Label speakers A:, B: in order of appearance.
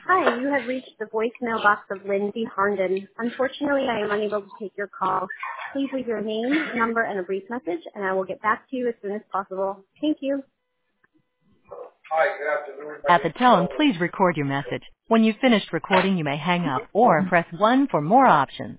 A: Hi, you have reached the voicemail box of Lindsay Harnden. Unfortunately, I am unable to take your call. Please leave your name, number, and a brief message, and I will get back to you as soon as possible. Thank you.
B: Hi, good afternoon. My
C: At
B: name
C: the
B: is
C: tone,
B: Joe.
C: please record your message. When you've finished recording, you may hang up or press 1 for more options.